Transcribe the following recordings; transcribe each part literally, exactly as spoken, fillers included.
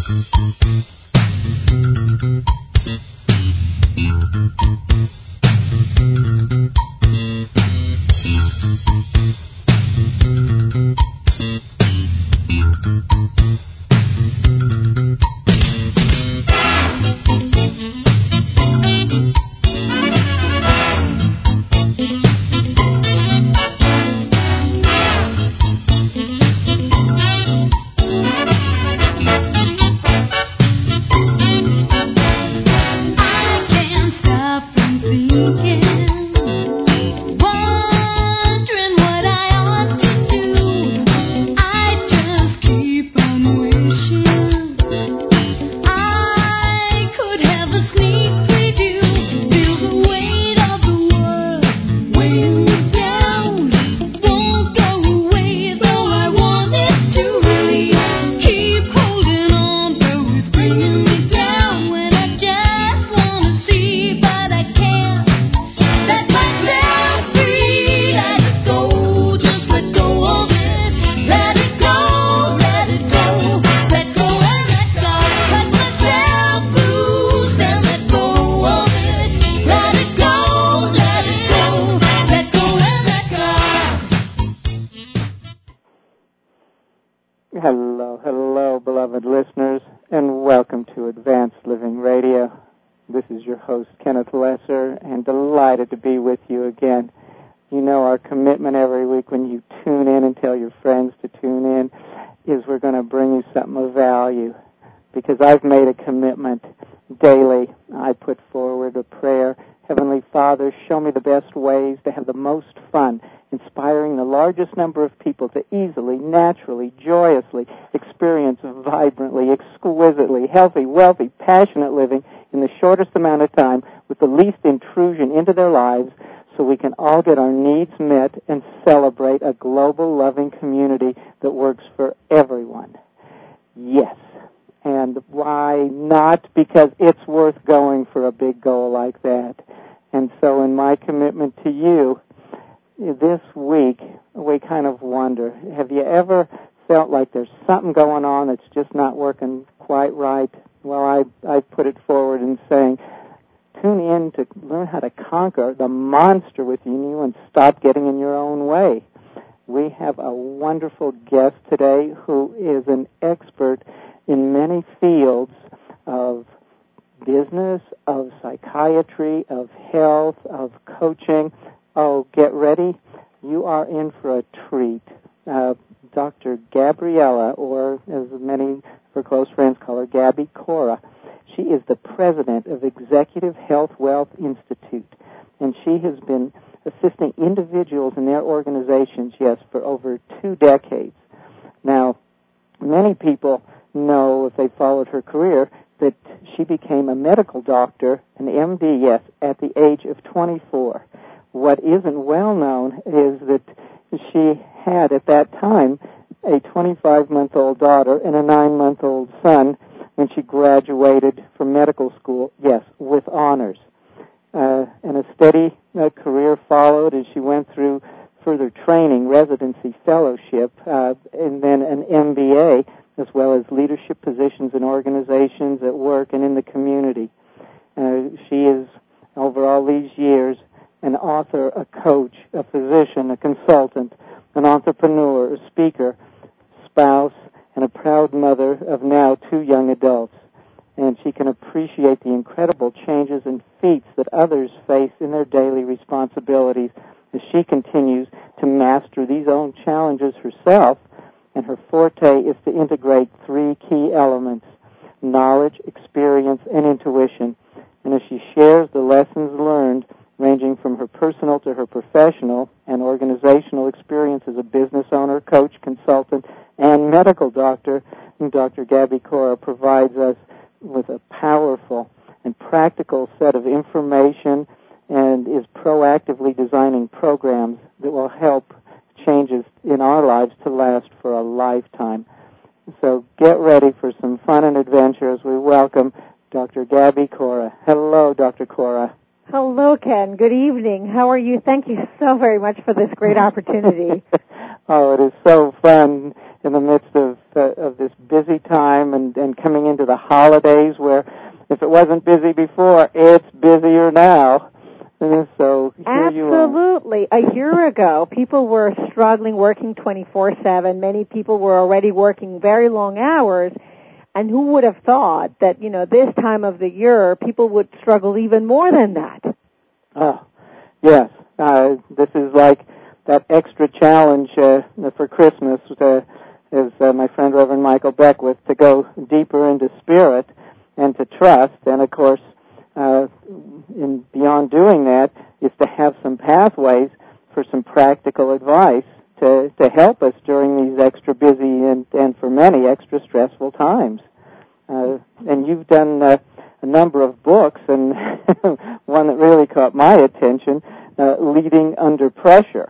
Hello, hello, beloved listeners, and welcome to Advanced Living Radio. This is your host, Kenneth Lesser, and delighted to be with you again. You know our commitment every week when you tune in and tell your friends to tune in is we're going to bring you something of value, because I've made a commitment daily. I put forward a prayer. Heavenly Father, show me the best ways to have the most fun, inspiring the largest number of people to easily, naturally, joyously experience vibrantly, exquisitely, healthy, wealthy, passionate living in the shortest amount of time with the least intrusion into their lives, so we can all get our needs met and celebrate a global loving community that works for everyone. Yes. And why not? Because it's worth going for a big goal like that. And so in my commitment to you, this week, we kind of wonder, have you ever felt like there's something going on that's just not working quite right? Well, I I put it forward in saying, tune in to learn how to conquer the monster within you and stop getting in your own way. We have a wonderful guest today who is an expert in many fields of business, of psychiatry, of health, of coaching. Oh, get ready. You are in for a treat. Uh, Doctor Gabriella, or as many of her close friends call her, Gabby Cora. She is the president of Executive Health Wealth Institute, and she has been assisting individuals in their organizations, yes, for over two decades. Now, many people know, if they followed her career, that she became a medical doctor, an M D, yes, at the age of twenty-four. What isn't well known is that she had, at that time, a twenty-five-month-old daughter and a nine-month-old son when she graduated from medical school, yes, with honors. Uh, and a steady uh, career followed as she went through further training, residency, fellowship, uh, and then an M B A, as well as leadership positions in organizations at work and in the community. Uh, she is, over all these years, an author, a coach, a physician, a consultant, an entrepreneur, a speaker, spouse, and a proud mother of now two young adults. And she can appreciate the incredible changes and feats that others face in their daily responsibilities as she continues to master these own challenges herself. And her forte is to integrate three key elements: knowledge, experience, and intuition. And as she shares the lessons learned, ranging from her personal to her professional and organizational experience as a business owner, coach, consultant, and medical doctor, Doctor Gabby Cora provides us with a powerful and practical set of information and is proactively designing programs that will help changes in our lives to last for a lifetime. So get ready for some fun and adventure as we welcome Doctor Gabby Cora. Hello, Doctor Cora. Hello, Ken. Good evening. How are you? Thank you so very much for this great opportunity. Oh, it is so fun. in the midst of uh, of this busy time and, and coming into the holidays where if it wasn't busy before, it's busier now. And so here you are. Absolutely. A year ago, people were struggling, working twenty-four seven. Many people were already working very long hours. And who would have thought that, you know, this time of the year, people would struggle even more than that? Oh, yes. Uh, this is like that extra challenge uh, for Christmas, uh, as uh, my friend Reverend Michael Beckwith, to go deeper into spirit and to trust. And, of course, uh, in, beyond doing that is to have some pathways for some practical advice to, to help us during these extra busy and, and for many, extra stressful times. Uh, and you've done uh, a number of books, and one that really caught my attention, uh, Leading Under Pressure.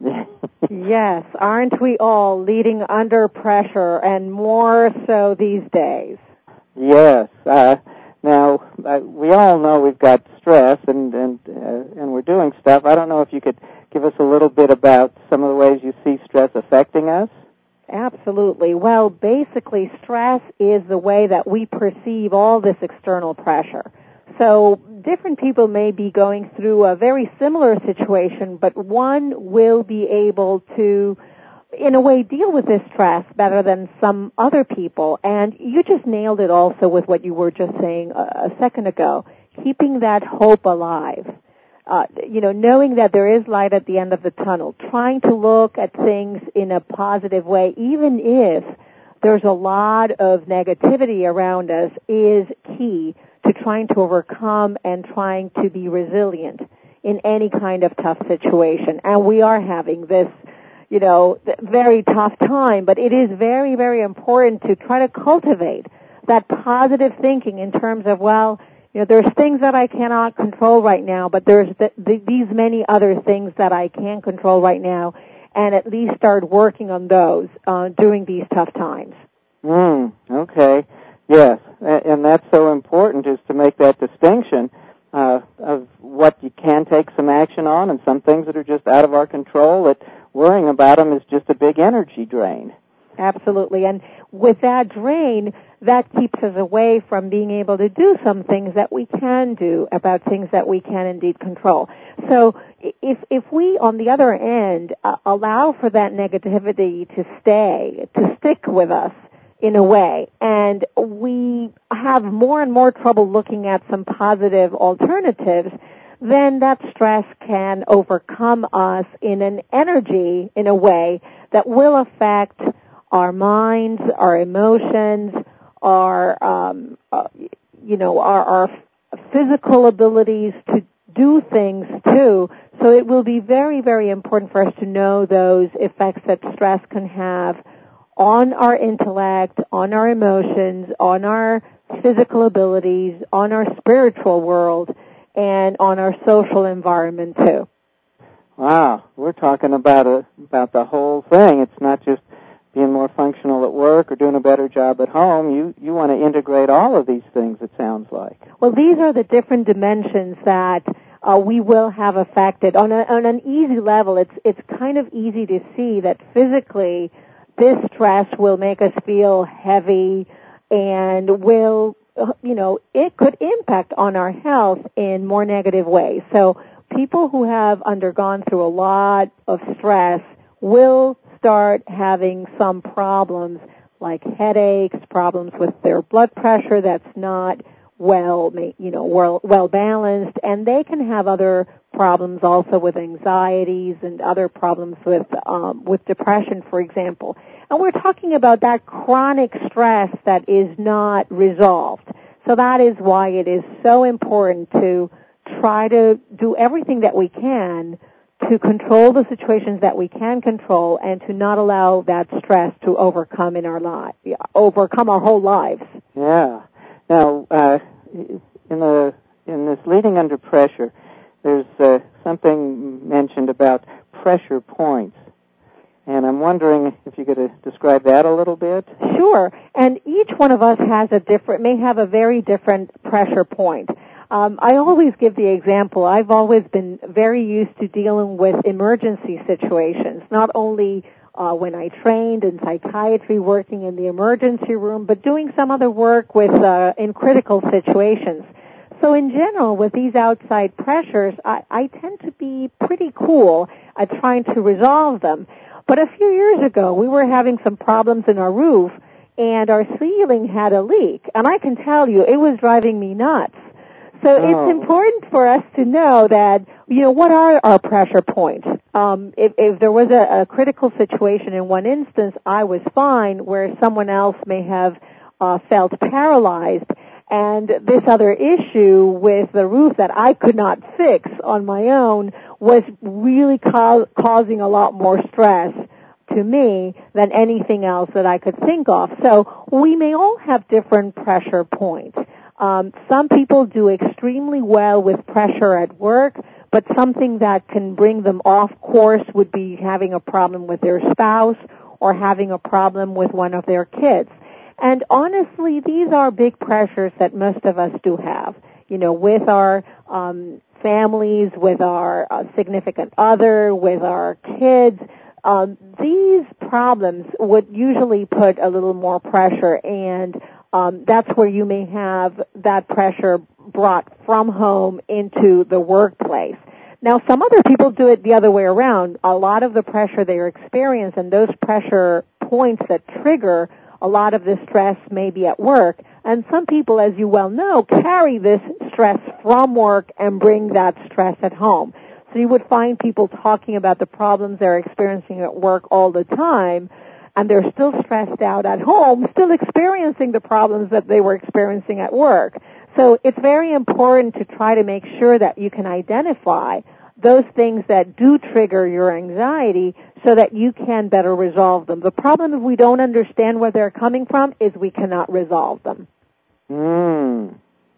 Yes, aren't we all leading under pressure, and more so these days? Yes. Uh, now, uh, we all know we've got stress, and and uh, and we're doing stuff. I don't know if you could give us a little bit about some of the ways you see stress affecting us? Absolutely. Well, basically, stress is the way that we perceive all this external pressure. So different people may be going through a very similar situation, but one will be able to, in a way, deal with this stress better than some other people. And you just nailed it also with what you were just saying a, a second ago, keeping that hope alive. Uh, you know, knowing that there is light at the end of the tunnel, trying to look at things in a positive way, even if there's a lot of negativity around us, is key to trying to overcome and trying to be resilient in any kind of tough situation. And we are having this, you know, very tough time, but it is very, very important to try to cultivate that positive thinking in terms of, well, you know, there's things that I cannot control right now, but there's the, the, these many other things that I can control right now, and at least start working on those uh, during these tough times. Mm, okay. Yes, and that's so important, is to make that distinction uh, of what you can take some action on and some things that are just out of our control, that worrying about them is just a big energy drain. Absolutely. And with that drain, that keeps us away from being able to do some things that we can do about things that we can indeed control. So if if we, on the other end, uh, allow for that negativity to stay, to stick with us in a way, and we have more and more trouble looking at some positive alternatives, then that stress can overcome us in an energy, in a way, that will affect our minds, our emotions, our, um, uh, you know, our, our physical abilities to do things too. So it will be very, very important for us to know those effects that stress can have on our intellect, on our emotions, on our physical abilities, on our spiritual world, and on our social environment too. Wow, we're talking about a, about the whole thing. It's not just being more functional at work or doing a better job at home. You you want to integrate all of these things, it sounds like. Well, these are the different dimensions that uh, we will have affected. On, a, on an easy level, it's it's kind of easy to see that physically this stress will make us feel heavy and will, you know, it could impact on our health in more negative ways. So people who have undergone through a lot of stress will start having some problems like headaches, problems with their blood pressure that's not well, you know, well, well balanced, and they can have other problems also with anxieties and other problems with um, with depression, for example. And we're talking about that chronic stress that is not resolved. So that is why it is so important to try to do everything that we can to control the situations that we can control and to not allow that stress to overcome in our life, overcome our whole lives. Yeah. Now, uh, in the in this Leading Under Pressure, there's uh, something mentioned about pressure points, and I'm wondering if you could uh, describe that a little bit. Sure. And each one of us has a different, may have a very different pressure point. Um, I always give the example. I've always been very used to dealing with emergency situations, not only uh, when I trained in psychiatry, working in the emergency room, but doing some other work with uh, in critical situations. So in general, with these outside pressures, I, I tend to be pretty cool at trying to resolve them. But a few years ago, we were having some problems in our roof, and our ceiling had a leak. And I can tell you, it was driving me nuts. So oh. It's important for us to know that, you know, what are our pressure points? Um, if, if there was a, a critical situation in one instance, I was fine, where someone else may have uh, felt paralyzed. And this other issue with the roof that I could not fix on my own was really co- causing a lot more stress to me than anything else that I could think of. So we may all have different pressure points. Um, some people do extremely well with pressure at work, but something that can bring them off course would be having a problem with their spouse or having a problem with one of their kids. And honestly, these are big pressures that most of us do have, you know, with our um, families, with our uh, significant other, with our kids. Um, these problems would usually put a little more pressure, and um, that's where you may have that pressure brought from home into the workplace. Now, some other people do it the other way around. A lot of the pressure they experience and those pressure points that trigger a lot of this stress may be at work, and some people, as you well know, carry this stress from work and bring that stress at home. So you would find people talking about the problems they're experiencing at work all the time, and they're still stressed out at home, still experiencing the problems that they were experiencing at work. So it's very important to try to make sure that you can identify those things that do trigger your anxiety so that you can better resolve them. The problem, if we don't understand where they're coming from, is we cannot resolve them. Hmm.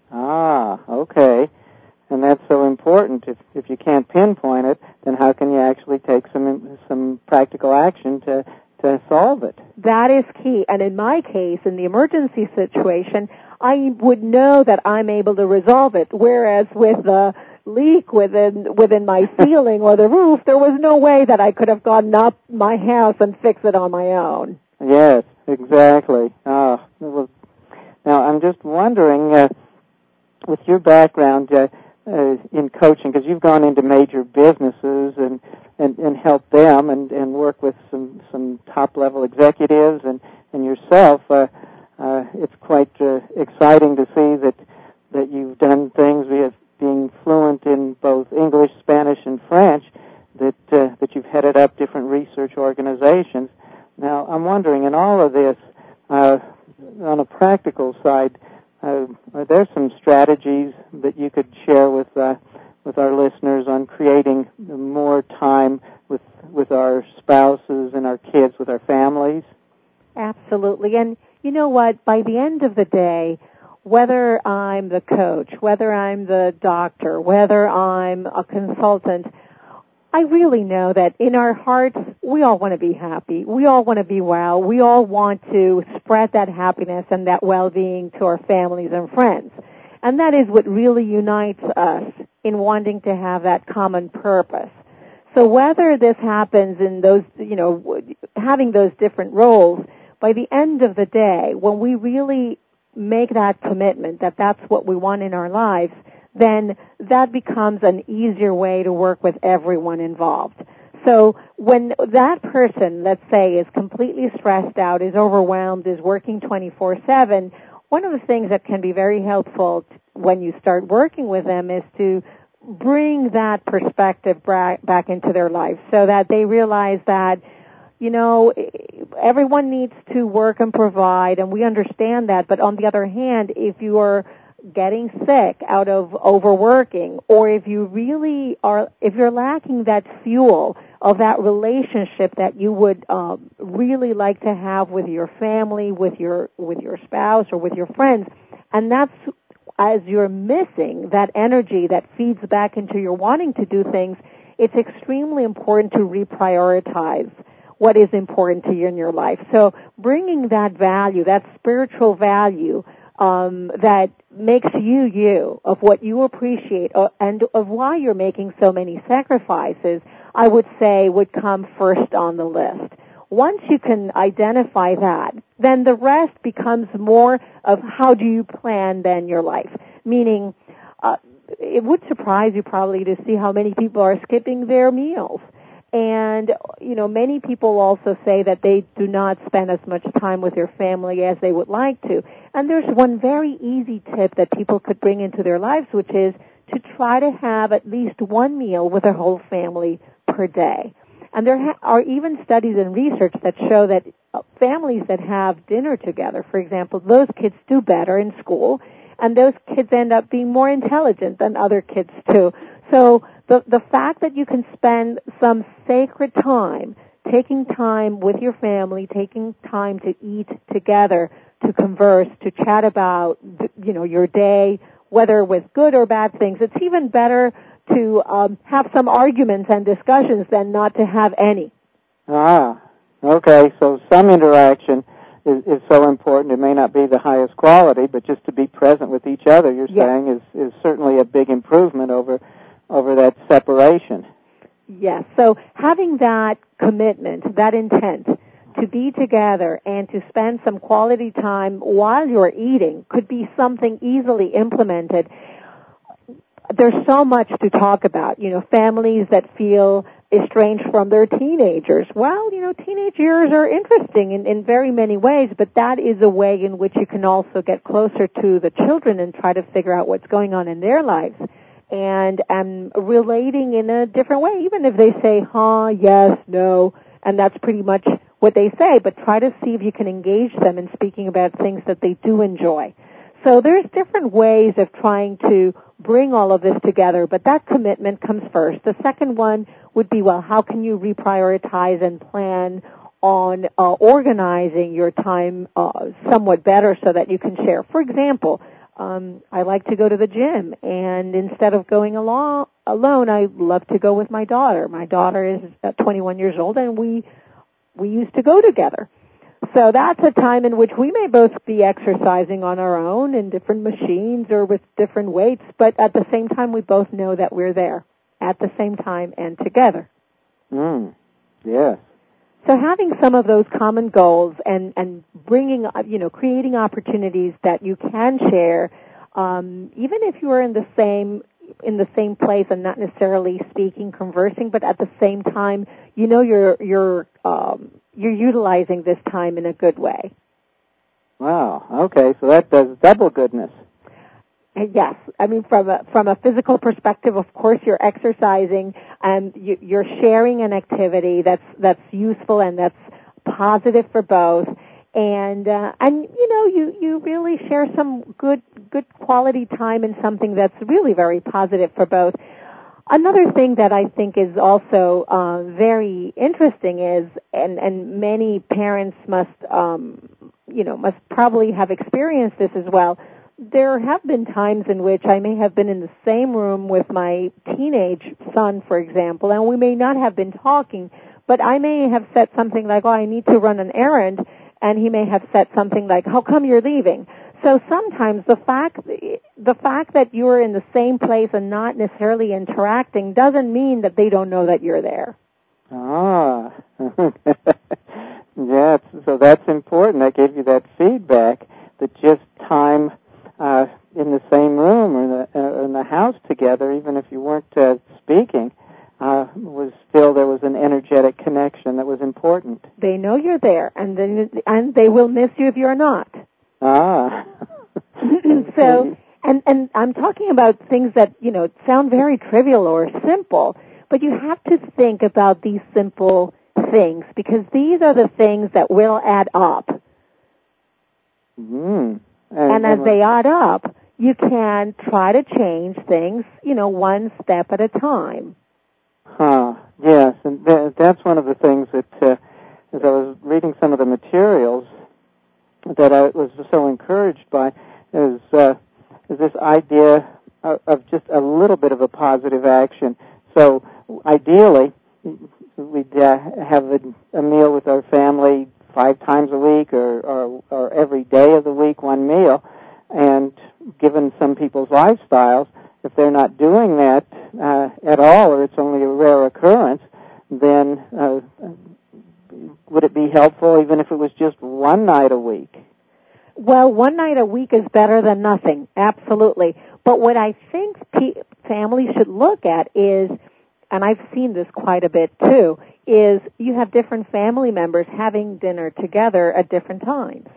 Ah, okay. And that's so important. If if you can't pinpoint it, then how can you actually take some some practical action to to solve it? That is key. And in my case, in the emergency situation, I would know that I'm able to resolve it. Whereas with the leak within within my ceiling or the roof, there was no way that I could have gone up my house and fixed it on my own. Yes, exactly. Oh, well, now I'm just wondering, uh, with your background uh, uh, in coaching, because you've gone into major businesses and and, and helped them and, and work with some some top level executives and and yourself. Uh, uh, it's quite uh, exciting to see that that you've done things. We have being fluent in both English, Spanish, and French, that uh, that you've headed up different research organizations. Now, I'm wondering, in all of this, uh, on a practical side, uh, are there some strategies that you could share with uh, with our listeners on creating more time with with our spouses and our kids, with our families? Absolutely. And you know what? By the end of the day, whether I'm the coach, whether I'm the doctor, whether I'm a consultant, I really know that in our hearts, we all want to be happy. We all want to be well. We all want to spread that happiness and that well-being to our families and friends. And that is what really unites us in wanting to have that common purpose. So whether this happens in those, you know, having those different roles, by the end of the day, when we really make that commitment that that's what we want in our lives, then that becomes an easier way to work with everyone involved. So when that person, let's say, is completely stressed out, is overwhelmed, is working twenty-four seven, one of the things that can be very helpful when you start working with them is to bring that perspective back into their life so that they realize that, you know, everyone needs to work and provide, and we understand that. But on the other hand, if you are getting sick out of overworking, or if you really are, if you're lacking that fuel of that relationship that you would um, really like to have with your family, with your with your spouse, or with your friends, and that's as you're missing that energy that feeds back into your wanting to do things, it's extremely important to reprioritize what is important to you in your life. So bringing that value, that spiritual value um, that makes you you, of what you appreciate uh, and of why you're making so many sacrifices, I would say would come first on the list. once you can identify that, then the rest becomes more of how do you plan then your life. Meaning, uh, it would surprise you probably to see how many people are skipping their meals. And, you know, many people also say that they do not spend as much time with their family as they would like to. And there's one very easy tip that people could bring into their lives, which is to try to have at least one meal with their whole family per day. And there ha- are even studies and research that show that families that have dinner together, for example, those kids do better in school, and those kids end up being more intelligent than other kids too. So the the fact that you can spend some sacred time, taking time with your family, taking time to eat together, to converse, to chat about, you know, your day, whether with good or bad things, it's even better to um, have some arguments and discussions than not to have any. Ah, okay. So some interaction is, is so important. It may not be the highest quality, but just to be present with each other, you're yes. saying, is, is certainly a big improvement over over that separation. Yes. So having that commitment, that intent to be together and to spend some quality time while you're eating could be something easily implemented. There's so much to talk about. You know, families that feel estranged from their teenagers. Well, you know, teenage years are interesting in, in very many ways, but that is a way in which you can also get closer to the children and try to figure out what's going on in their lives. And um, relating in a different way, even if they say, huh, yes, no, and that's pretty much what they say, but try to see if you can engage them in speaking about things that they do enjoy. So there's different ways of trying to bring all of this together, but that commitment comes first. The second one would be, well, how can you reprioritize and plan on uh, organizing your time uh, somewhat better so that you can share? For example, um, I like to go to the gym, and instead of going along, alone, I love to go with my daughter. My daughter is uh, twenty-one years old, and we we used to go together. So that's a time in which we may both be exercising on our own in different machines or with different weights, but at the same time we both know that we're there at the same time and together. Mm, yes. So having some of those common goals and, and bringing, you know, creating opportunities that you can share, um, even if you are in the same in the same place and not necessarily speaking, conversing, but at the same time, you know, you're you're um, you're utilizing this time in a good way. Wow. Okay, so that does double goodness. Yes, I mean from a from a physical perspective, of course, you're exercising and you, you're sharing an activity that's that's useful and that's positive for both, and uh, and you know you, you really share some good good quality time in something that's really very positive for both. Another thing that I think is also uh, very interesting is, and and many parents must um, you know must probably have experienced this as well. There have been times in which I may have been in the same room with my teenage son, for example, and we may not have been talking, but I may have said something like, oh, I need to run an errand, and he may have said something like, how come you're leaving? So sometimes the fact the fact that you're in the same place and not necessarily interacting doesn't mean that they don't know that you're there. Ah, yes, so that's important. I gave you that feedback that just time Uh, in the same room or in the, uh, in the house together, even if you weren't uh, speaking, uh, was still there was an energetic connection that was important. They know you're there, and then and they will miss you if you're not. Ah. So, and and I'm talking about things that you know sound very trivial or simple, but you have to think about these simple things because these are the things that will add up. Mm. And, and as they add up, you can try to change things, you know, one step at a time. Huh. Yes, and th- that's one of the things that, uh, as I was reading some of the materials, that I was so encouraged by, is, uh, is this idea of, of just a little bit of a positive action. So, ideally, we'd uh, have a, a meal with our family five times a week or, or, or every day of the week, one meal. And given some people's lifestyles, if they're not doing that uh, at all or it's only a rare occurrence, then uh, would it be helpful even if it was just one night a week? Well, one night a week is better than nothing, absolutely. But what I think pe- families should look at is, and I've seen this quite a bit too, is you have different family members having dinner together at different times.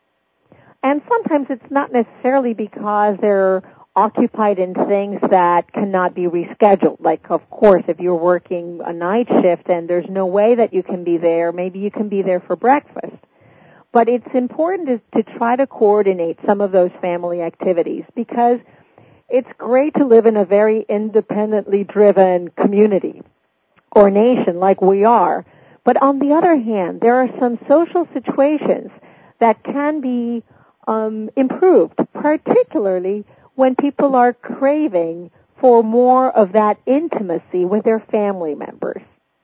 And sometimes it's not necessarily because they're occupied in things that cannot be rescheduled. Like, of course, if you're working a night shift and there's no way that you can be there, maybe you can be there for breakfast. But it's important to, to try to coordinate some of those family activities, because it's great to live in a very independently driven community or nation like we are. But on the other hand, there are some social situations that can be um, improved, particularly when people are craving for more of that intimacy with their family members.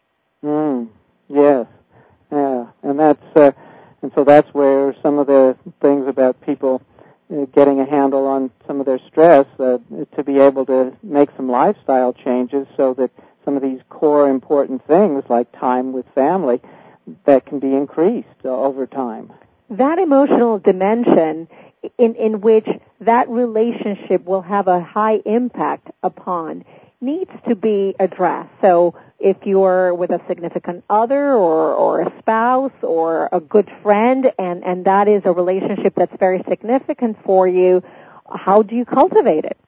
Mm, yes, yeah, and that's uh, and so that's where some of the things about people uh, getting a handle on some of their stress, uh, to be able to make some lifestyle changes so that some of these core important things like time with family, that can be increased uh, over time. That emotional dimension in, in which that relationship will have a high impact upon needs to be addressed. So if you're with a significant other or, or a spouse or a good friend, and, and that is a relationship that's very significant for you, how do you cultivate it?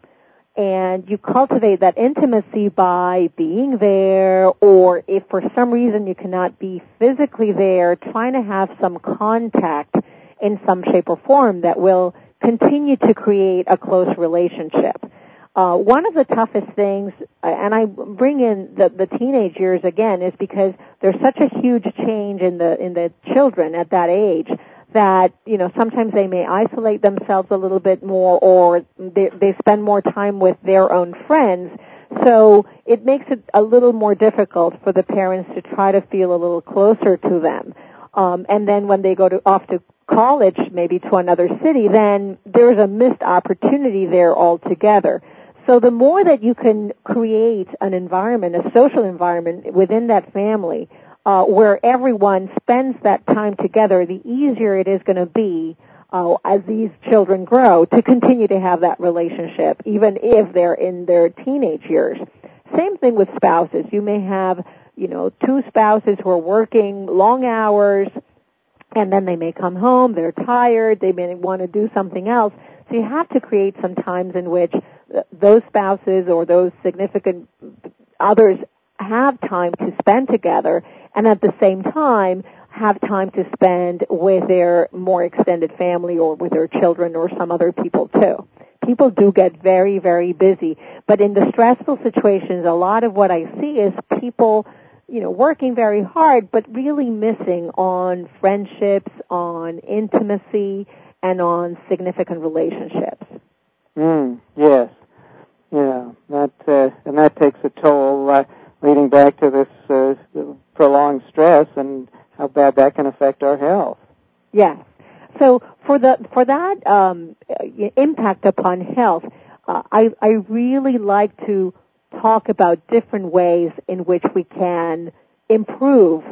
And you cultivate that intimacy by being there, or if for some reason you cannot be physically there, trying to have some contact in some shape or form that will continue to create a close relationship. Uh, one of the toughest things, and I bring in the, the teenage years again, is because there's such a huge change in the in the children at that age that, you know, sometimes they may isolate themselves a little bit more, or they, they spend more time with their own friends. So it makes it a little more difficult for the parents to try to feel a little closer to them. Um, and then when they go to off to college, maybe to another city, then there's a missed opportunity there altogether. So the more that you can create an environment, a social environment within that family, uh, where everyone spends that time together, the easier it is going to be uh, as these children grow to continue to have that relationship, even if they're in their teenage years. Same thing with spouses. You may have, you know, two spouses who are working long hours, and then they may come home, they're tired, they may want to do something else. So you have to create some times in which those spouses or those significant others have time to spend together, and at the same time have time to spend with their more extended family or with their children or some other people too. People do get very, very busy, but in the stressful situations, a lot of what I see is people, you know, working very hard, but really missing on friendships, on intimacy, and on significant relationships. Mm, yes. Yeah, that uh, and that takes a toll, uh, leading back to this uh, prolonged stress and how bad that can affect our health. Yes. So for the for that um, impact upon health, uh, I I really like to talk about different ways in which we can improve,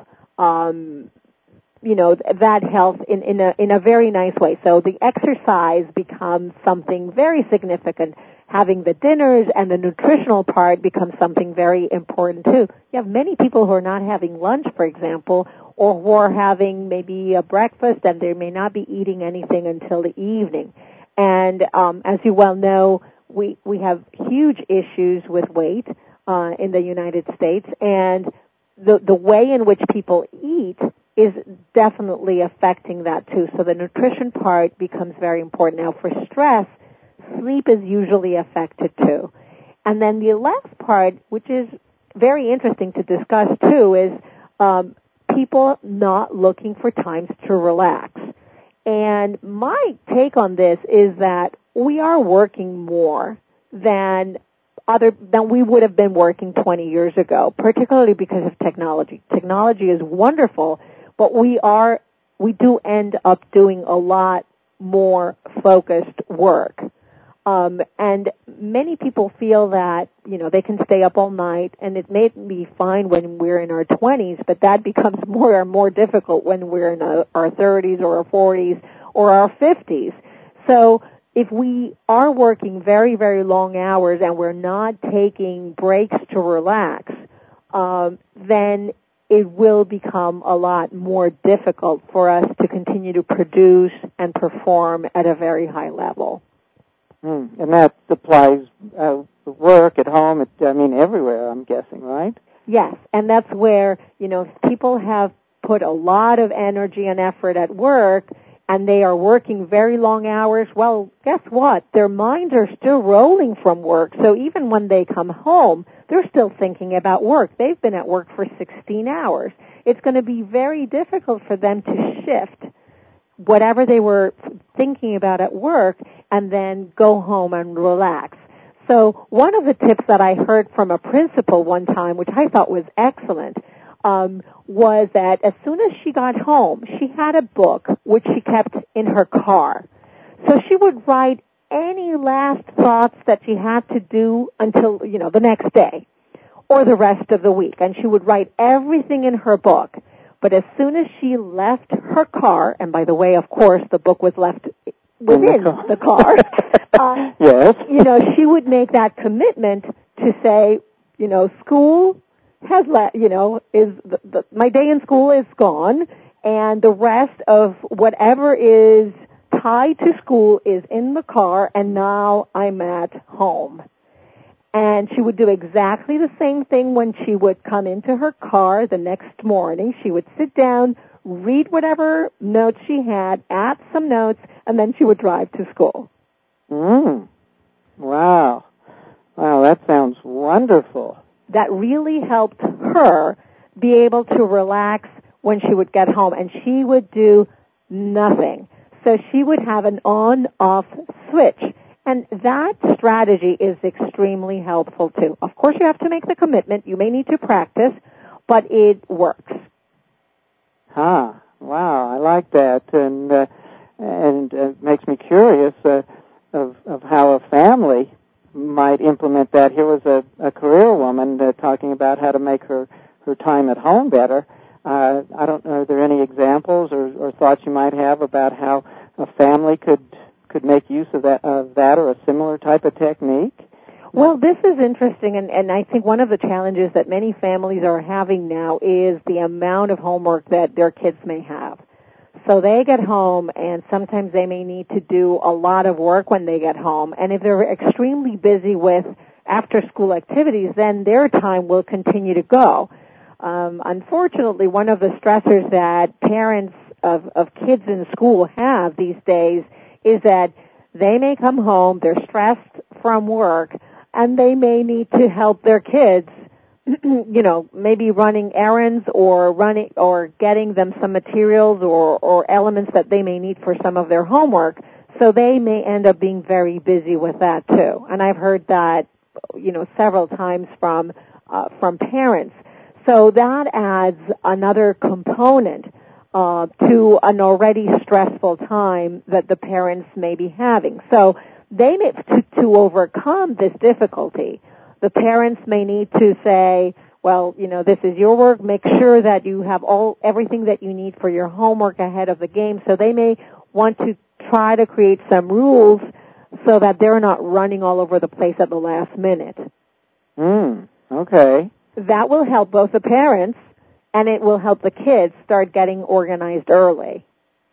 um, you know, that health in in a in a very nice way. So the exercise becomes something very significant. Having the dinners and the nutritional part becomes something very important too. You have many people who are not having lunch, for example, or who are having maybe a breakfast and they may not be eating anything until the evening. And um, as you well know, we we have huge issues with weight uh, in the United States, and the the way in which people eat is definitely affecting that too. So the nutrition part becomes very important. Now, for stress, sleep is usually affected too. And then the last part, which is very interesting to discuss too, is um, people not looking for times to relax. And my take on this is that we are working more than other than we would have been working twenty years ago, particularly because of technology. Technology is wonderful, but we are we do end up doing a lot more focused work. Um, and many people feel that, you know, they can stay up all night, and it may be fine when we're in our twenties, but that becomes more and more difficult when we're in a, our thirties or our forties or our fifties. So if we are working very, very long hours and we're not taking breaks to relax, um, then it will become a lot more difficult for us to continue to produce and perform at a very high level. Mm. And that applies uh, at work, at home, at, I mean, everywhere, I'm guessing, right? Yes, and that's where, you know, people have put a lot of energy and effort at work, and they are working very long hours. Well, guess what? Their minds are still rolling from work, so even when they come home, they're still thinking about work. They've been at work for sixteen hours. It's going to be very difficult for them to shift whatever they were thinking about at work and then go home and relax. So one of the tips that I heard from a principal one time, which I thought was excellent, um, was that as soon as she got home, she had a book which she kept in her car. So she would write any last thoughts that she had to do until, you know, the next day or the rest of the week. And she would write everything in her book. But as soon as she left her car, and by the way, of course, the book was left within the car, the car uh, yes. you know, she would make that commitment to say, you know, school has let, you know, is the, the, my day in school is gone, and the rest of whatever is tied to school is in the car, and now I'm at home. And she would do exactly the same thing when she would come into her car the next morning. She would sit down, read whatever notes she had, add some notes, and then she would drive to school. Mm. Wow. Wow, that sounds wonderful. That really helped her be able to relax when she would get home, and she would do nothing. So she would have an on-off switch. And that strategy is extremely helpful, too. Of course, you have to make the commitment. You may need to practice, but it works. Huh. Wow, I like that. And uh, and uh, it makes me curious uh, of, of how a family might implement that. Here was a, a career woman uh, talking about how to make her, her time at home better. Uh, I don't know, are there any examples or, or thoughts you might have about how a family could could make use of that, of that or a similar type of technique? Well, this is interesting, and, and I think one of the challenges that many families are having now is the amount of homework that their kids may have. So they get home, and sometimes they may need to do a lot of work when they get home, and if they're extremely busy with after-school activities, then their time will continue to go. Um, unfortunately, one of the stressors that parents of, of kids in school have these days is that they may come home, they're stressed from work, and they may need to help their kids, you know, maybe running errands or running or getting them some materials or, or elements that they may need for some of their homework. So they may end up being very busy with that too. And I've heard that, you know, several times from uh, from parents. So that adds another component Uh, to an already stressful time that the parents may be having. So they may, to, to overcome this difficulty, the parents may need to say, well, you know, this is your work. Make sure that you have all everything that you need for your homework ahead of the game. So they may want to try to create some rules so that they're not running all over the place at the last minute. Hmm, okay. That will help both the parents, and it will help the kids start getting organized early.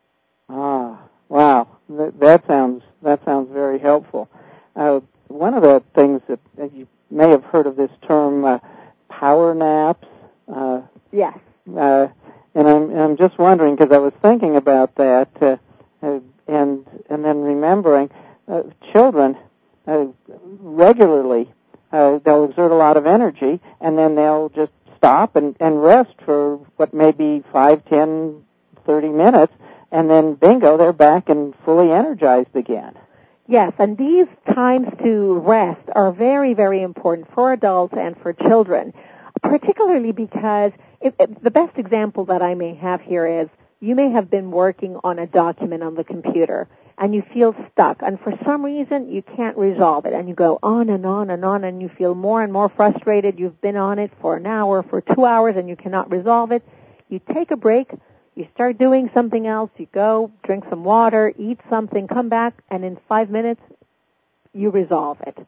Ah, wow. That, that sounds that sounds very helpful. Uh, one of the things that, that you may have heard of this term, uh, power naps. Uh, yes. Uh, and I'm and I'm just wondering, because I was thinking about that, uh, uh, and and then remembering uh, children uh, regularly uh, they'll exert a lot of energy, and then they'll just stop and, and rest for what may be five, ten, thirty minutes, and then bingo, they're back and fully energized again. Yes, and these times to rest are very, very important for adults and for children, particularly because if, if the best example that I may have here is you may have been working on a document on the computer, and you feel stuck, and for some reason you can't resolve it, and you go on and on and on, and you feel more and more frustrated. You've been on it for an hour, for two hours, and you cannot resolve it. You take a break, you start doing something else, you go, drink some water, eat something, come back, and in five minutes, you resolve it.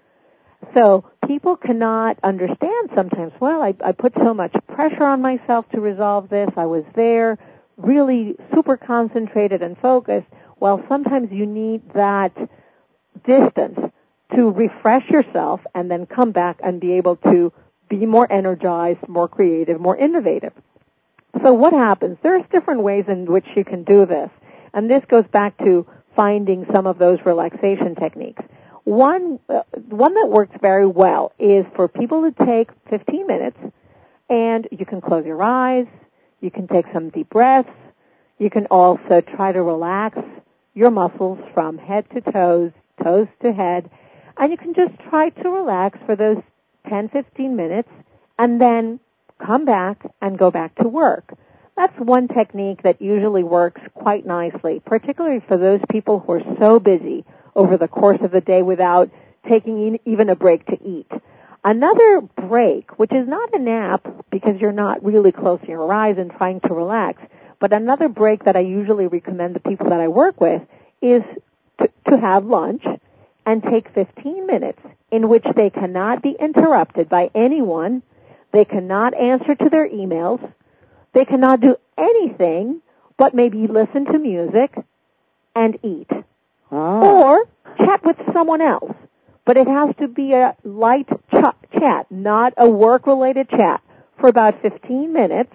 So people cannot understand sometimes, well, I, I put so much pressure on myself to resolve this, I was there, really super concentrated and focused. Well, sometimes you need that distance to refresh yourself and then come back and be able to be more energized, more creative, more innovative. So what happens? There's different ways in which you can do this. And this goes back to finding some of those relaxation techniques. One, uh, one that works very well is for people to take fifteen minutes, and you can close your eyes, you can take some deep breaths, you can also try to relax your muscles from head to toes, toes to head, and you can just try to relax for those ten, fifteen minutes, and then come back and go back to work. That's one technique that usually works quite nicely, particularly for those people who are so busy over the course of the day without taking even a break to eat. Another break, which is not a nap because you're not really closing your eyes and trying to relax, but another break that I usually recommend the people that I work with is to, to have lunch and take fifteen minutes in which they cannot be interrupted by anyone, they cannot answer to their emails, they cannot do anything but maybe listen to music and eat. Ah. Or chat with someone else. But it has to be a light ch- chat, not a work-related chat, for about fifteen minutes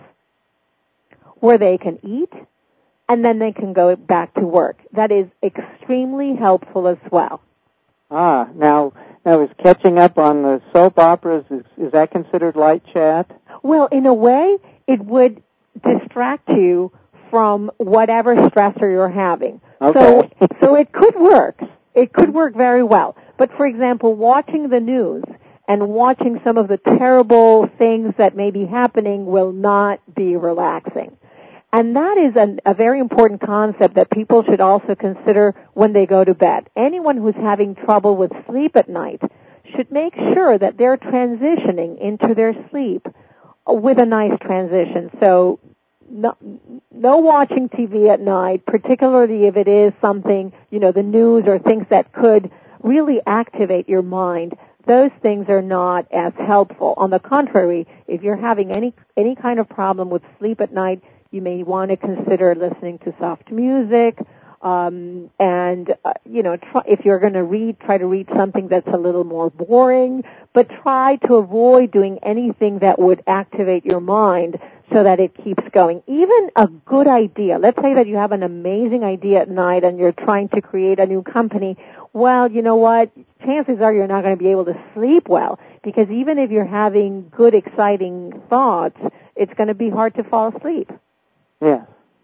where they can eat and then they can go back to work. That is extremely helpful as well. Ah, now, now is catching up on the soap operas, is, is that considered light chat? Well, in a way, it would distract you from whatever stressor you're having. Okay. So, so it could work. It could work very well. But for example, watching the news and watching some of the terrible things that may be happening will not be relaxing. And that is an, a very important concept that people should also consider when they go to bed. Anyone who's having trouble with sleep at night should make sure that they're transitioning into their sleep with a nice transition. So no, no watching T V at night, particularly if it is something, you know, the news or things that could really activate your mind. Those things are not as helpful. On the contrary, if you're having any any kind of problem with sleep at night, you may want to consider listening to soft music, um, and uh, you know, try, if you're going to read, try to read something that's a little more boring. But try to avoid doing anything that would activate your mind so that it keeps going. Even a good idea. Let's say that you have an amazing idea at night and you're trying to create a new company. Well, you know what? Chances are you're not going to be able to sleep well because even if you're having good, exciting thoughts, it's going to be hard to fall asleep. Yes.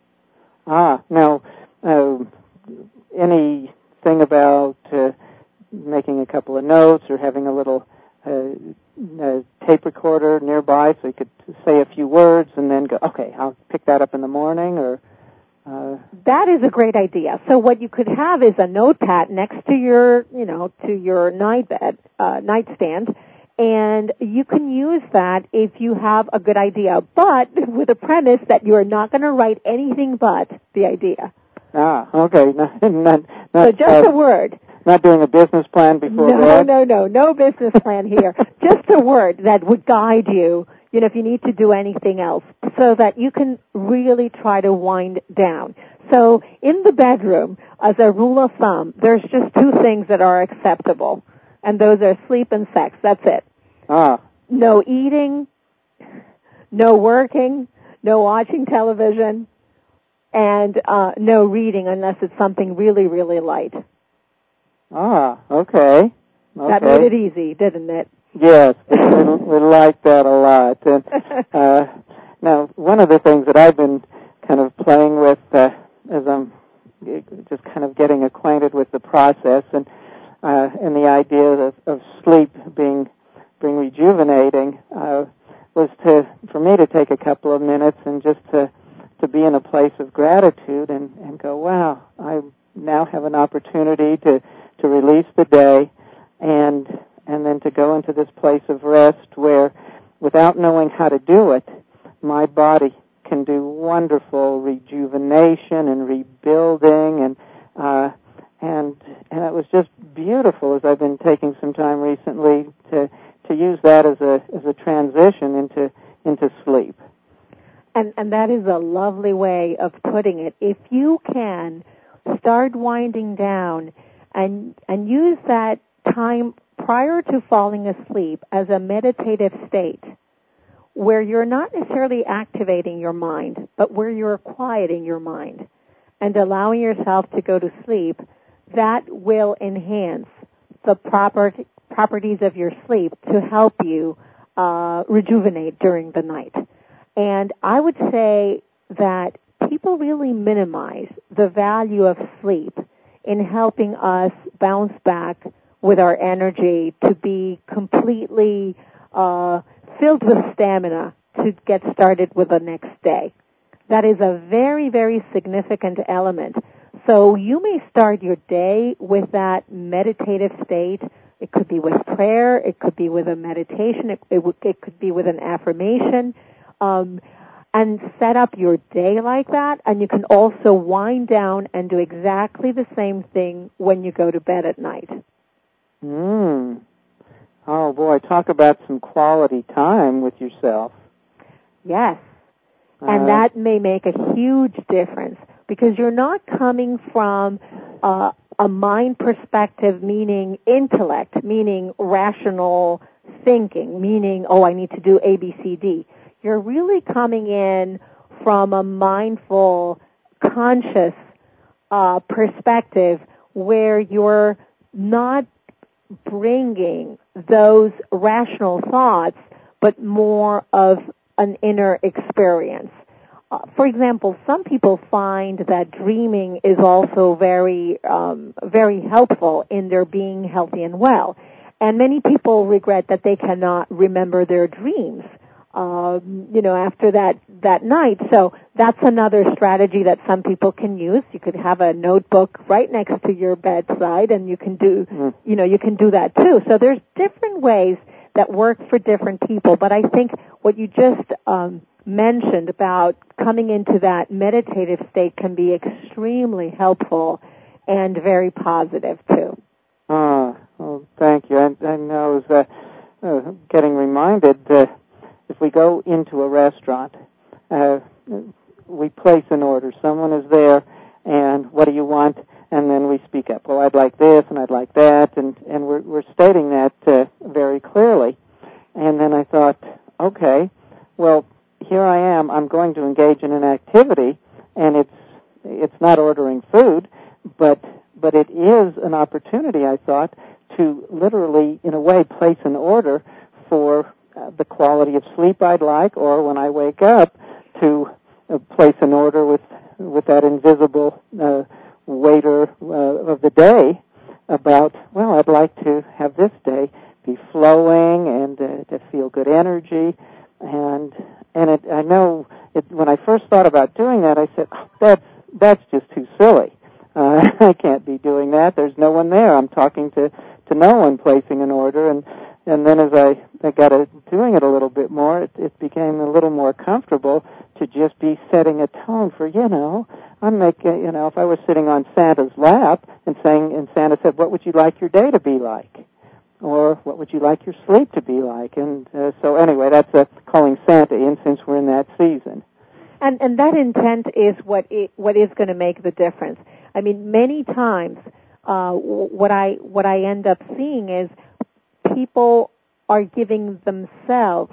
Ah, now, uh, anything about uh, making a couple of notes or having a little uh, a tape recorder nearby so you could say a few words and then go, okay, I'll pick that up in the morning or... Uh, that is a great idea. So what you could have is a notepad next to your, you know, to your night bed, uh, nightstand, and you can use that if you have a good idea, but with a premise that you are not going to write anything but the idea. Ah, okay. Not, not, not, so just uh, a word. Not doing a business plan before no, bed? No, no, no, no business plan here. Just a word that would guide you, you know, if you need to do anything else, so that you can really try to wind down. So in the bedroom, as a rule of thumb, there's just two things that are acceptable, and those are sleep and sex. That's it. Ah. No eating, no working, no watching television, and uh, no reading unless it's something really, really light. Ah, okay. okay. That made it easy, didn't it? Yes, we, we like that a lot. And, uh, now, one of the things that I've been kind of playing with uh, as I'm just kind of getting acquainted with the process and uh, and the idea of, of sleep being being rejuvenating uh, was to for me to take a couple of minutes and just to to be in a place of gratitude and, and go, wow, I now have an opportunity to, to release the day and and then to go into this place of rest where, without knowing how to do it, my body can do wonderful rejuvenation and rebuilding, and uh, and and it was just beautiful as I've been taking some time recently to to use that as a as a transition into into sleep. And and that is a lovely way of putting it. If you can start winding down and and use that time prior to falling asleep as a meditative state, where you're not necessarily activating your mind, but where you're quieting your mind and allowing yourself to go to sleep, that will enhance the proper properties of your sleep to help you uh, rejuvenate during the night. And I would say that people really minimize the value of sleep in helping us bounce back with our energy to be completely uh, filled with stamina to get started with the next day. That is a very, very significant element. So you may start your day with that meditative state. It could be with prayer. It could be with a meditation. It, it, w- it could be with an affirmation. Um, and set up your day like that. And you can also wind down and do exactly the same thing when you go to bed at night. Mm. Oh, boy, talk about some quality time with yourself. Yes. Uh, and that may make a huge difference because you're not coming from uh, a mind perspective, meaning intellect, meaning rational thinking, meaning, oh, I need to do A, B, C, D. You're really coming in from a mindful, conscious uh, perspective where you're not bringing those rational thoughts, but more of an inner experience. Uh, for example, some people find that dreaming is also very, um, very helpful in their being healthy and well. And many people regret that they cannot remember their dreams, um, you know, after that, that night. So that's another strategy that some people can use. You could have a notebook right next to your bedside, and you can do, mm. you know, you can do that too. So there's different ways that work for different people. But I think what you just um, mentioned about coming into that meditative state can be extremely helpful and very positive too. Oh, well, thank you. I, I know that uh, getting reminded that if we go into a restaurant, uh, we place an order. Someone is there, and what do you want? And then we speak up. Well, I'd like this, and I'd like that, and, and we're, we're stating that uh, very clearly. And then I thought, okay, well, here I am. I'm going to engage in an activity, and it's it's not ordering food, but but it is an opportunity, I thought, to literally, in a way, place an order for uh, the quality of sleep I'd like, or when I wake up, to uh, place an order with with that invisible uh, waiter uh, of the day about, well, I'd like to have this day be flowing and uh, to feel good energy. And and it, I know it, when I first thought about doing that, I said, oh, that's, that's just too silly. Uh, I can't be doing that. There's no one there. I'm talking to, to no one placing an order. And, and then as I, I got to doing it a little bit more, it, it became a little more comfortable to just be setting a tone for, you know, I'm making, you know, if I was sitting on Santa's lap and saying, and Santa said, what would you like your day to be like? Or what would you like your sleep to be like? And uh, so anyway, that's uh, calling Santa in since we're in that season. And and that intent is what it, what is going to make the difference. I mean, many times uh, what I what I end up seeing is people are giving themselves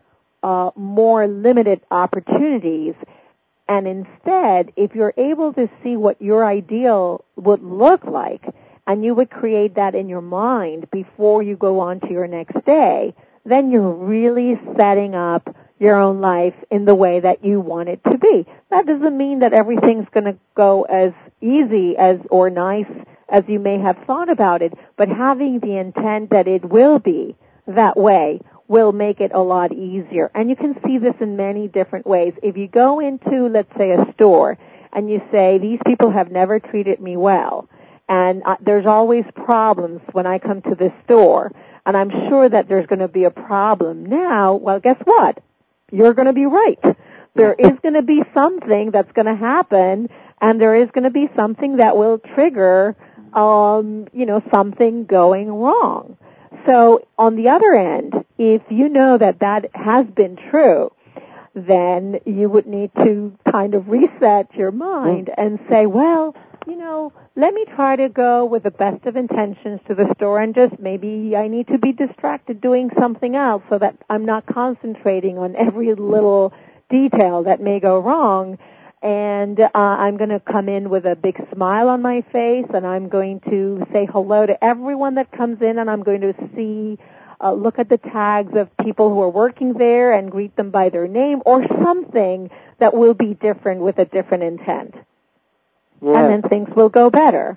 uh, more limited opportunities. And instead, if you're able to see what your ideal would look like, and you would create that in your mind before you go on to your next day, then you're really setting up your own life in the way that you want it to be. That doesn't mean that everything's going to go as easy as or nice as you may have thought about it, but having the intent that it will be that way will make it a lot easier. And you can see this in many different ways. If you go into, let's say, a store, and you say, these people have never treated me well, and uh, there's always problems when I come to this store, and I'm sure that there's going to be a problem now, well, guess what? You're going to be right. There is going to be something that's going to happen, and there is going to be something that will trigger, um, you know, something going wrong. So on the other end, if you know that that has been true, then you would need to kind of reset your mind and say, well, you know, let me try to go with the best of intentions to the store, and just maybe I need to be distracted doing something else so that I'm not concentrating on every little detail that may go wrong. And uh, I'm going to come in with a big smile on my face, and I'm going to say hello to everyone that comes in, and I'm going to see, uh, look at the tags of people who are working there and greet them by their name, or something that will be different with a different intent. Yes. And then things will go better.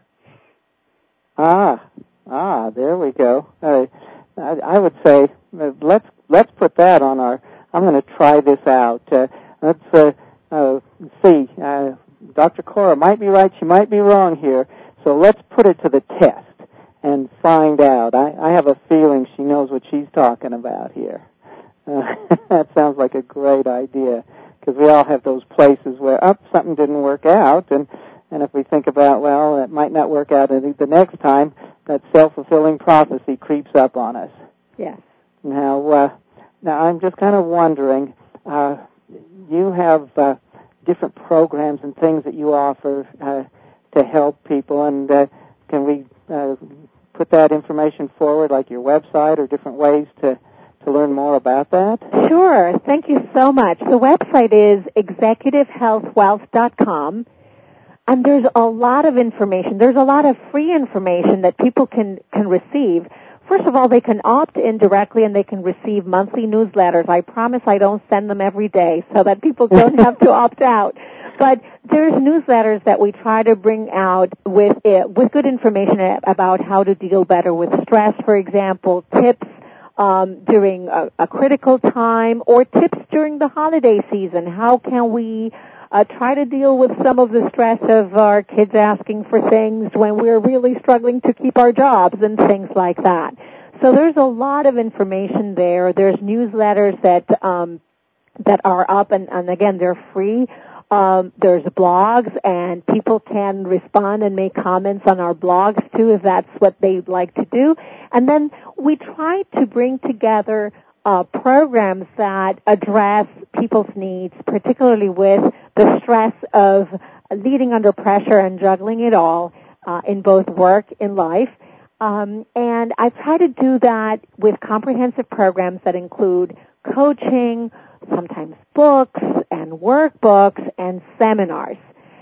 Ah, ah, there we go. Uh, I, I would say uh, let's let's put that on our. I'm going to try this out. Uh, let's uh, uh, see. Uh, Doctor Cora might be right. She might be wrong here. So let's put it to the test and find out. I, I have a feeling she knows what she's talking about here. Uh, that sounds like a great idea, because we all have those places where, oh, something didn't work out, and And if we think about, well, it might not work out the next time, that self-fulfilling prophecy creeps up on us. Yes. Now, uh, now I'm just kind of wondering, uh, you have uh, different programs and things that you offer uh, to help people, and uh, can we uh, put that information forward, like your website or different ways to, to learn more about that? Sure. Thank you so much. The website is executive health wealth dot com. And there's a lot of information. There's a lot of free information that people can, can receive. First of all, they can opt in directly, and they can receive monthly newsletters. I promise I don't send them every day so that people don't have to opt out. But there's newsletters that we try to bring out with it, with good information about how to deal better with stress, for example, tips um, during a, a critical time, or tips during the holiday season. How can we Uh, try to deal with some of the stress of our kids asking for things when we're really struggling to keep our jobs and things like that. So there's a lot of information there. There's newsletters that um, that are up, and, and again, they're free. Um, there's blogs, and people can respond and make comments on our blogs, too, if that's what they'd like to do. And then we try to bring together uh, programs that address people's needs, particularly with the stress of leading under pressure and juggling it all uh, in both work and life. Um, and I try to do that with comprehensive programs that include coaching, sometimes books and workbooks and seminars.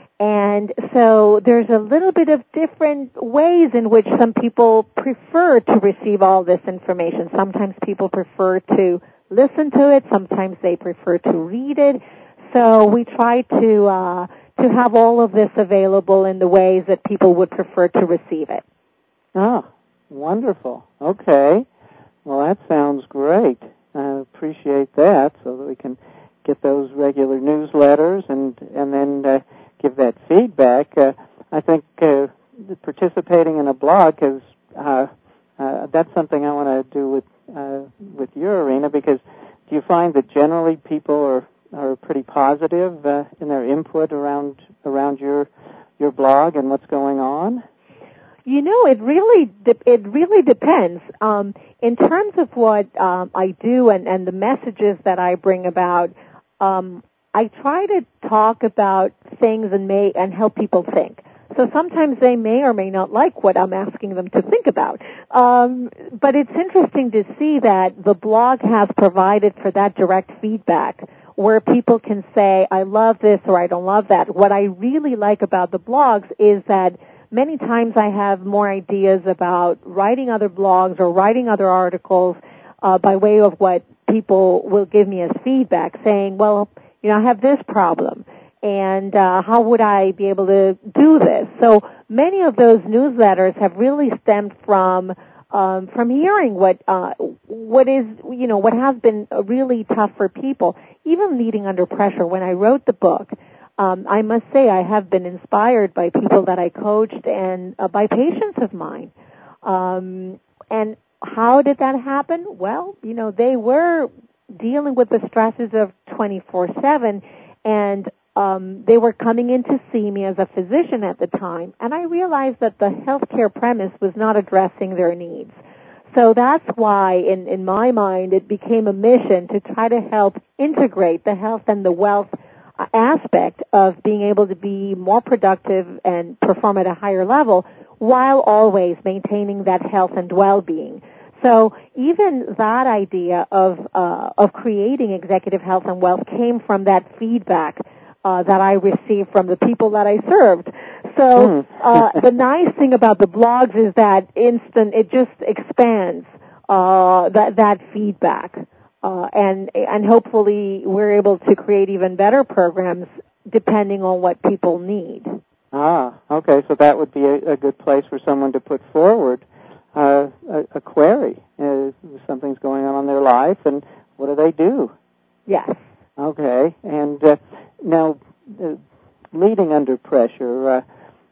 And so there's a little bit of different ways in which some people prefer to receive all this information. Sometimes people prefer to listen to it. Sometimes they prefer to read it. So we try to uh, to have all of this available in the ways that people would prefer to receive it. Oh, wonderful. Okay. Well, that sounds great. I appreciate that, so that we can get those regular newsletters and and then uh, give that feedback. Uh, I think uh, participating in a blog is uh, uh, that's something I want to do with uh, with your arena, because do you find that generally people are are pretty positive uh, in their input around around your your blog and what's going on? You know, it really de- it really depends. Um, in terms of what um, I do and, and the messages that I bring about, um, I try to talk about things and may and help people think. So sometimes they may or may not like what I'm asking them to think about. Um, but it's interesting to see that the blog has provided for that direct feedback, where people can say, I love this or I don't love that. What I really like about the blogs is that many times I have more ideas about writing other blogs or writing other articles uh, by way of what people will give me as feedback, saying, well, you know, I have this problem, and uh, how would I be able to do this? So many of those newsletters have really stemmed from um, from hearing what uh, what is, you know, what has been really tough for people, even leading under pressure. When I wrote the book, um, I must say I have been inspired by people that I coached and uh, by patients of mine. Um, and how did that happen? Well, you know, they were dealing with the stresses of twenty-four seven, and um, they were coming in to see me as a physician at the time, and I realized that the healthcare premise was not addressing their needs. So that's why, in, in my mind, it became a mission to try to help integrate the health and the wealth aspect of being able to be more productive and perform at a higher level while always maintaining that health and well-being. So even that idea of uh, of creating executive health and wealth came from that feedback uh, that I received from the people that I served. So uh, the nice thing about the blogs is that instant it just expands uh, that that feedback, uh, and and hopefully we're able to create even better programs depending on what people need. Ah, okay. So that would be a, a good place for someone to put forward uh, a, a query. Uh, something's going on in their life, and what do they do? Yes. Okay. And uh, now, uh, leading under pressure. Uh,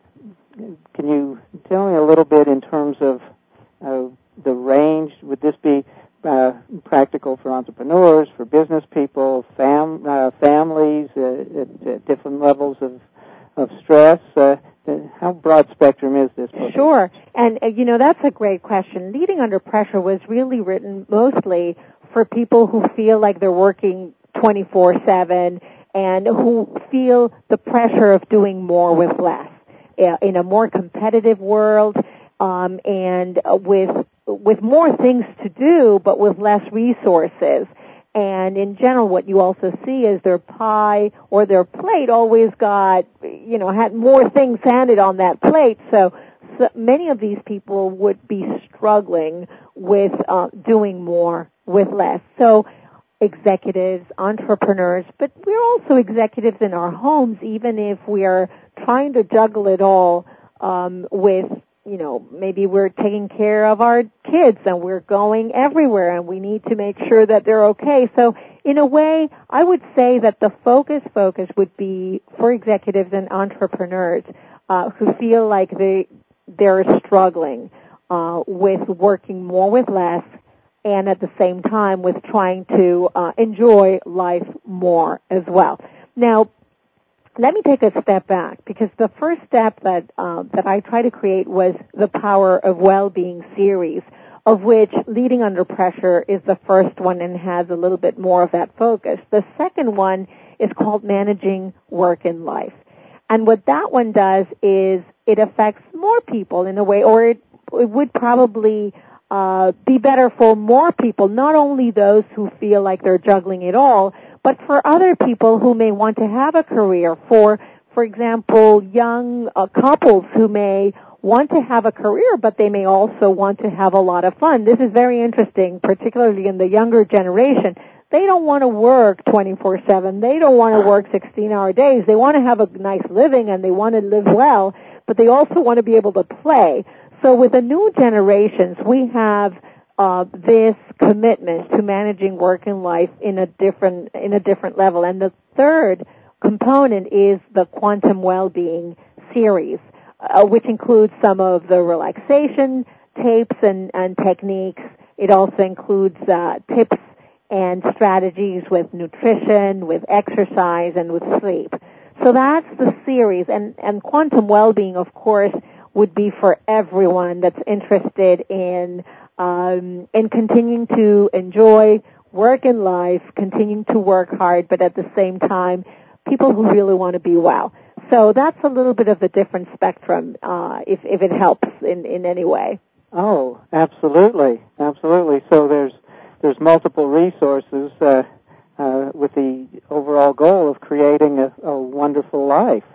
Can you tell me a little bit in terms of uh, the range? Would this be uh, practical for entrepreneurs, for business people, fam- uh, families uh, at, at different levels of of stress? Uh, how broad spectrum is this book? Sure. And, uh, you know, that's a great question. Leading Under Pressure was really written mostly for people who feel like they're working twenty-four seven and who feel the pressure of doing more with less. In a more competitive world, um, and with with more things to do, but with less resources. And in general, what you also see is their pie or their plate always got, you know, had more things handed on that plate. So, so many of these people would be struggling with uh, doing more with less. So executives, entrepreneurs, but we're also executives in our homes, even if we are trying to juggle it all um, with, you know, maybe we're taking care of our kids and we're going everywhere and we need to make sure that they're okay. So in a way, I would say that the focus focus would be for executives and entrepreneurs uh, who feel like they, they're struggling uh, with working more with less, and at the same time with trying to uh, enjoy life more as well. Now, let me take a step back, because the first step that uh, that I try to create was the Power of Well-Being series, of which Leading Under Pressure is the first one and has a little bit more of that focus. The second one is called Managing Work and Life. And what that one does is it affects more people in a way, or it, it would probably Uh, be better for more people, not only those who feel like they're juggling it all, but for other people who may want to have a career. For, for example, young uh, couples who may want to have a career, but they may also want to have a lot of fun. This is very interesting, particularly in the younger generation. They don't want to work twenty-four seven. They don't want to work sixteen-hour days. They want to have a nice living and they want to live well, but they also want to be able to play. So with the new generations, we have uh, this commitment to managing work and life in a different in a different level. And the third component is the Quantum Wellbeing series, uh, which includes some of the relaxation tapes and, and techniques. It also includes uh, tips and strategies with nutrition, with exercise, and with sleep. So that's the series. And, and Quantum Wellbeing, of course, would be for everyone that's interested in um, in continuing to enjoy work and life, continuing to work hard, but at the same time, people who really want to be well. So that's a little bit of the different spectrum, uh, if if it helps in, in any way. Oh, absolutely, absolutely. So there's there's multiple resources uh, uh, with the overall goal of creating a, a wonderful life.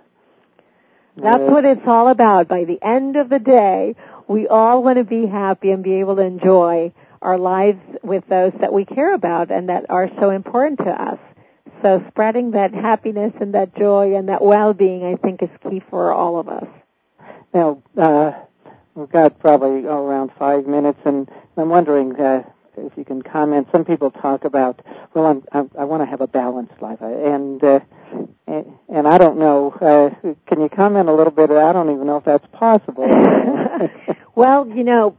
That's what it's all about. By the end of the day, we all want to be happy and be able to enjoy our lives with those that we care about and that are so important to us. So spreading that happiness and that joy and that well-being, I think, is key for all of us. Now, uh, we've got probably oh, around five minutes, and I'm wondering, uh, if you can comment. Some people talk about, well, I'm, I, I want to have a balanced life, and uh, and I don't know. Uh, can you comment a little bit? I don't even know if that's possible. Well, you know,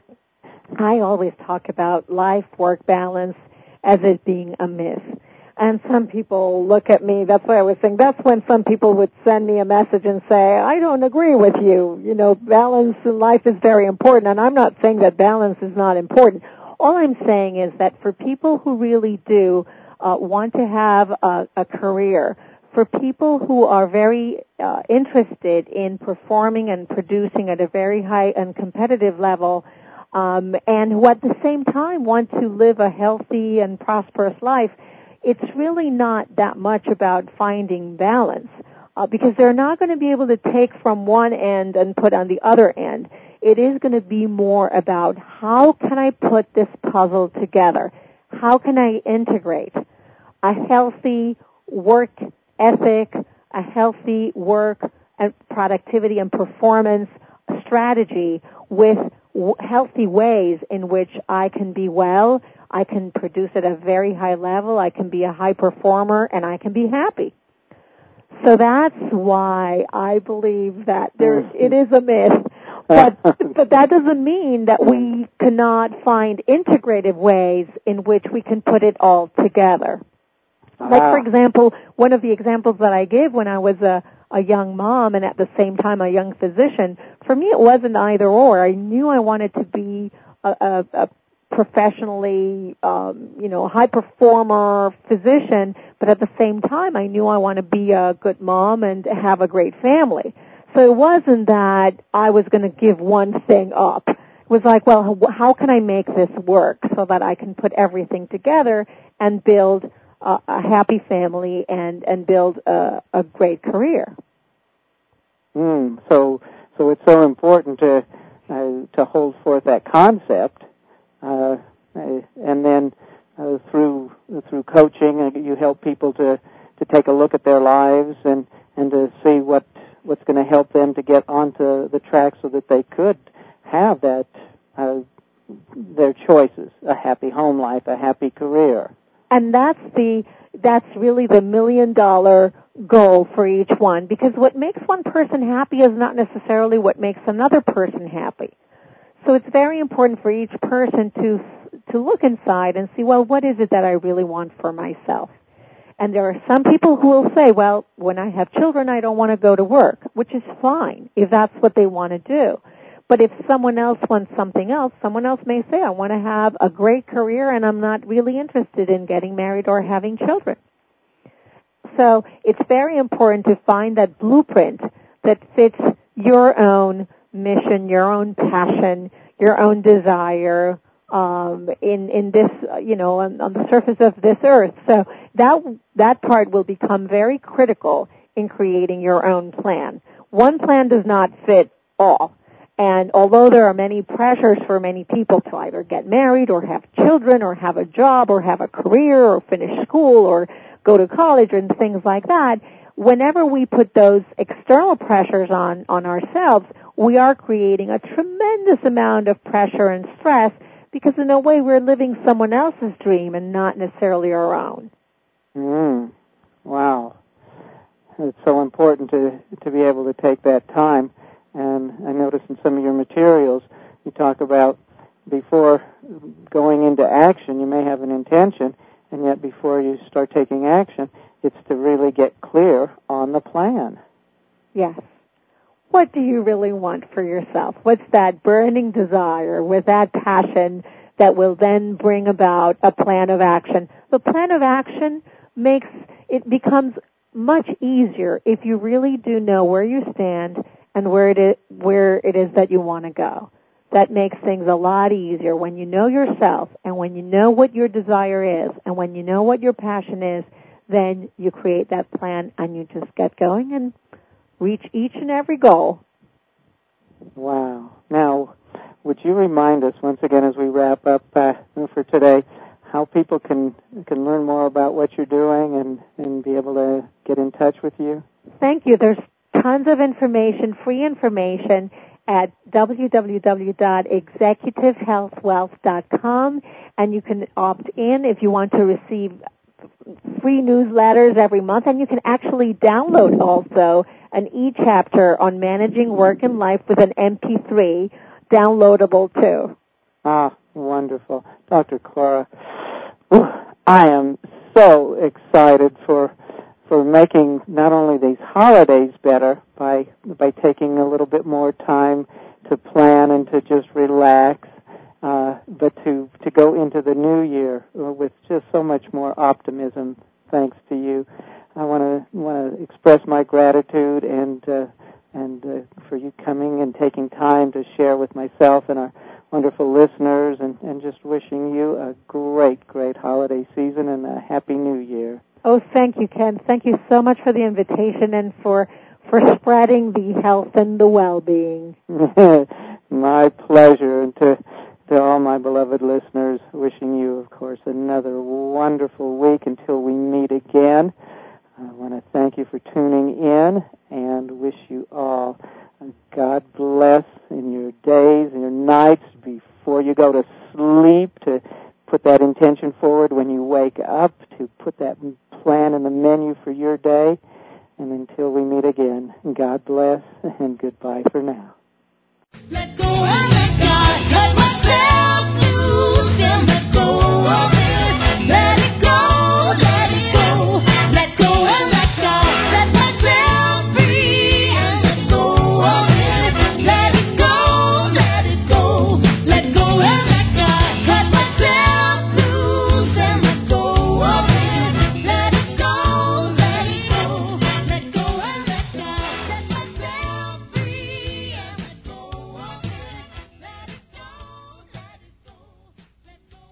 I always talk about life-work balance as it being a myth. And some people look at me, that's what I was saying, that's when some people would send me a message and say, I don't agree with you. You know, balance in life is very important. And I'm not saying that balance is not important. All I'm saying is that for people who really do uh, want to have a, a career, for people who are very uh, interested in performing and producing at a very high and competitive level, um, and who at the same time want to live a healthy and prosperous life, it's really not that much about finding balance, uh, because they're not going to be able to take from one end and put on the other end. It is going to be more about how can I put this puzzle together? How can I integrate a healthy work ethic, a healthy work and productivity and performance strategy with w- healthy ways in which I can be well, I can produce at a very high level, I can be a high performer, and I can be happy. So that's why I believe that there it is a myth, but but that doesn't mean that we cannot find integrative ways in which we can put it all together. Like, for example, one of the examples that I gave when I was a, a young mom and at the same time a young physician, for me it wasn't either or. I knew I wanted to be a, a, a professionally, um, you know, high performer physician, but at the same time I knew I want to be a good mom and have a great family. So it wasn't that I was going to give one thing up. It was like, well, how can I make this work so that I can put everything together and build a, a happy family and, and build a, a great career? Mm, so, so it's so important to uh, to hold forth that concept. Uh, and then uh, through through coaching, uh, you help people to, to take a look at their lives and, and to see what what's going to help them to get onto the track so that they could have that uh, their choices, a happy home life, a happy career. And that's the that's really the million dollar goal for each one, because what makes one person happy is not necessarily what makes another person happy. So it's very important for each person to to look inside and see, well, what is it that I really want for myself? And there are some people who will say, well, when I have children, I don't want to go to work, which is fine if that's what they want to do. But if someone else wants something else, someone else may say, I want to have a great career and I'm not really interested in getting married or having children. So it's very important to find that blueprint that fits your own mission, your own passion, your own desire um, in in this, you know, on, on the surface of this earth. So that that part will become very critical in creating your own plan. One plan does not fit all. And although there are many pressures for many people to either get married or have children or have a job or have a career or finish school or go to college and things like that, whenever we put those external pressures on, on ourselves, we are creating a tremendous amount of pressure and stress because in a way we're living someone else's dream and not necessarily our own. Mm. Wow. It's so important to to be able to take that time. And I noticed in some of your materials, you talk about before going into action, you may have an intention, and yet before you start taking action, it's to really get clear on the plan. Yes. What do you really want for yourself? What's that burning desire with that passion that will then bring about a plan of action? The plan of action makes, it becomes much easier if you really do know where you stand and where it is, where it is that you want to go. That makes things a lot easier when you know yourself and when you know what your desire is and when you know what your passion is, then you create that plan and you just get going and reach each and every goal. Wow. Now, would you remind us once again as we wrap up uh, for today how people can can learn more about what you're doing and, and be able to get in touch with you? Thank you. There's tons of information, free information, at w w w dot executive health wealth dot com. and you can opt in if you want to receive free newsletters every month, and you can actually download also an e-chapter on managing work and life with an M P three downloadable too. Ah, wonderful. Doctor Clara, I am so excited for for making not only these holidays better by by taking a little bit more time to plan and to just relax, uh, but to, to go into the new year with just so much more optimism, thanks to you. I want to want to express my gratitude and uh, and uh, for you coming and taking time to share with myself and our wonderful listeners, and, and just wishing you a great, great holiday season and a happy new year. Oh, thank you, Ken. Thank you so much for the invitation and for for spreading the health and the well-being. My pleasure. And to, to all my beloved listeners, wishing you, of course, another wonderful week until we meet again. I want to thank you for tuning in and wish you all God bless in your days and your nights before you go to sleep, to put that intention forward when you wake up, to put that plan in the menu for your day. And until we meet again, God bless and goodbye for now. Let go of